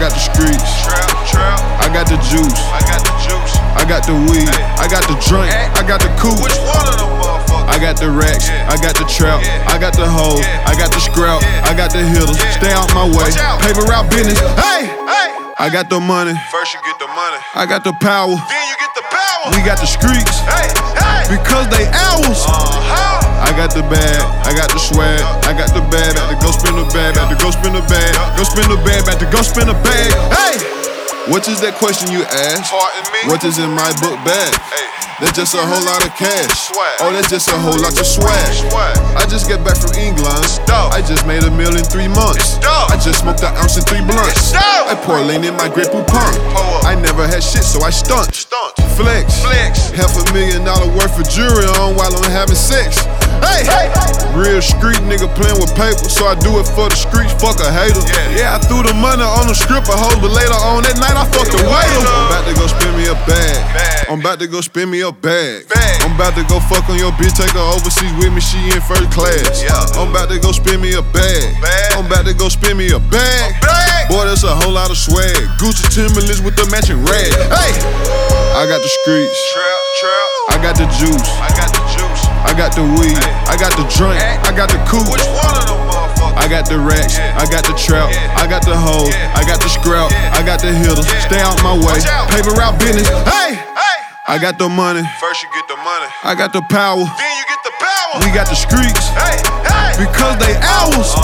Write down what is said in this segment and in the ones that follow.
got the streets. Trap. I got the juice. I got the juice. I got the weed. I got the drink. I got the coupe. Which one of them motherfuckers? I got the racks. I got the trap. I got the hoes. I got the scrap. I got the hitters. Stay out my way. Paper route business. Hey! I got the money. First you get the money. I got the power. Then you get the power. We got the streets. Because they ours. I got the bag, I got the swag, I got the bag, about to go spin the bag, about to go spin the bag, go spin the bag, about to go spin the bag. Hey! What is that question you ask? Pardon me? What is in my book bag? Hey. That's just a whole lot of cash. Swag. Oh, that's just a whole lot of swag. Swag. I just got back from England. dope. I just made $1 million in 3 months. dope. I just smoked an ounce in 3 blunts. It's dope. I pour lean in my Grey Poupon. Pour up. I never had shit, so I stunt. Flex. $500,000 worth of jewelry on while I'm having sex. Hey! Real street nigga playing with paper, so I do it for the streets, fuck a hater. Yeah, I threw the money on the stripper hoes, but later on that night I fucked the waiter. I'm about to go spin me a bag. I'm about to go spin me a bag. I'm about to go fuck on your bitch, take her overseas with me, she in first class. I'm about to go spin me a bag. I'm about to go spin me a bag. Boy, that's a whole lot of swag. Gucci Timberlands with the matching rag. Hey! I got the streets. Trap. I got the juice. I got the juice. I got the weed. I got the drink. I got the coupe. Which one of them motherfuckers? I got the racks. I got the trap. I got the hoes. I got the scrap. I got the hitters. Stay out my way. Paper route business. Hey! I got the money. First you get the money. I got the power. Then you get the power. We got the streets. Because they ours.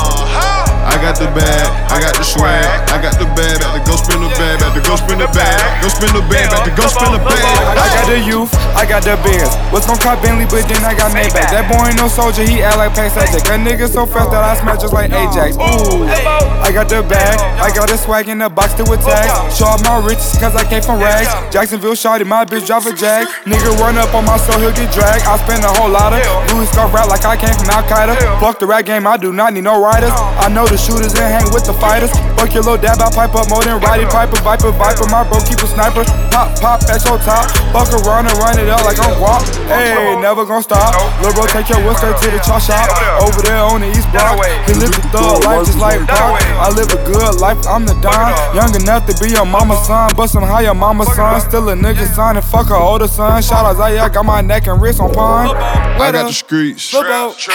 I got the bag, I got the swag, I got the bag, about to go spin the bag, about to go spin the bag, go spin the bag, about to go spin the bag. I got the youth, I got the Benz. Was gon' call Bentley, but then I got Maybach. That boy ain't no soldier, he act like Pace Ajax. That nigga so fast that I smash just like Ajax. Ooh, I got the bag, I got the swag in the box still with tags. Show off my riches cause I came from rags. Jacksonville shawty, my bitch drive a Jag. Nigga run up on my soul, he'll get dragged. I spend a whole lot of Louis scarf rap like I came from Al-Qaeda. Fuck the rap game, I do not need no riders. I know the shooters and hang with the fighters. Fuck your little dab, I pipe up more than Roddy Piper. Viper, my bro keep a sniper. Pop, exo top. Fuck around and run it up like I'm walk. Hey, never gon' stop. Lil' bro, take your whisker to the chop shop. Over there on the East Block. He live the thug life just like Brock. I live a good life, I'm the Don. Young enough to be your mama's son. But somehow your mama's son. Still a nigga son and fuck her older son. Shout out Zayak, got my neck and wrist on pawn. I got the streets. Trap.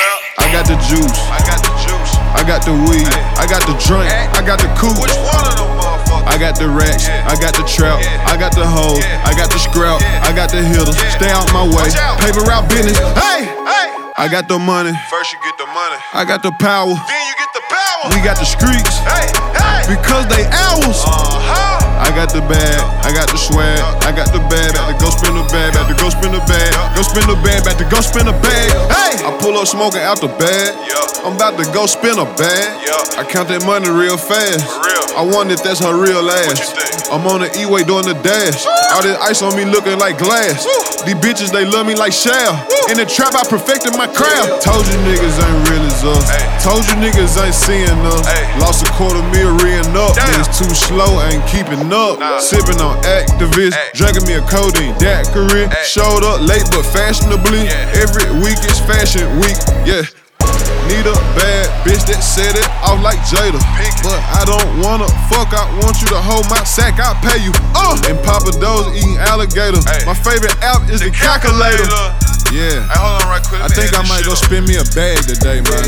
I got the juice. I got the juice. I got the weed. I got the drink. I got the coupe. Which one of them motherfuckers? I got the racks. I got the trap. I got the hoes. I got the scrap. I got the hitters. Stay out my way. Paper route business. Hey! I got the money. First you get the money. I got the power. Then you get the power. We got the streets. Because they ours. I got the bag, I got the swag, I got the bag, about to go spin the bag, about to go spin the bag, go spin the bag, about to go spin the bag. Hey! I pull up smoking out the bag. I'm about to go spin a bag. I count that money real fast. I wonder if that's her real ass. I'm on the E-way doing the dash. All this ice on me looking like glass. These bitches, they love me like Shell. In the trap, I perfected my craft. Told you niggas ain't real as us. Told you niggas ain't seeing us. Lost $250,000 up. Niggas too slow, ain't keeping up. Sipping on activists, drinking me a codeine daiquiri. Showed up late but fashionably. Every week is fashion week. Need a bad bitch that set it off like Jada. But I don't wanna fuck, I want you to hold my sack, I'll pay you. And Papa Do's eating alligator. My favorite app is the calculator. Hold on right quick. I think I might go spin me a bag today, man.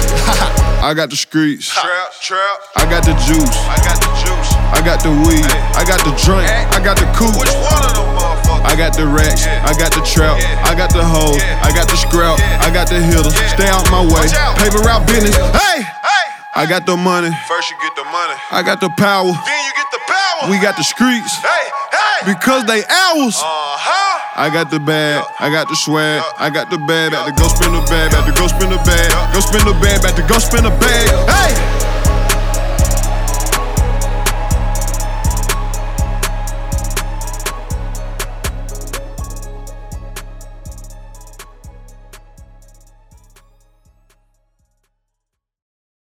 I got the streets. Trap. I got the juice. I got the juice. I got the weed. I got the drink. I got the coupe. Which one of them motherfuckers? I got the racks. I got the trap. I got the hoes. I got the scrap. I got the hitters. Stay out my way. Paper route business. Hey! I got the money. First you get the money. I got the power. Then you get the power. We got the streets. Because they ours. I got the bag, I got the swag, I got the bag, about to go spin the bag, about to go spin the bag, go spin the bag, about to go spin the bag.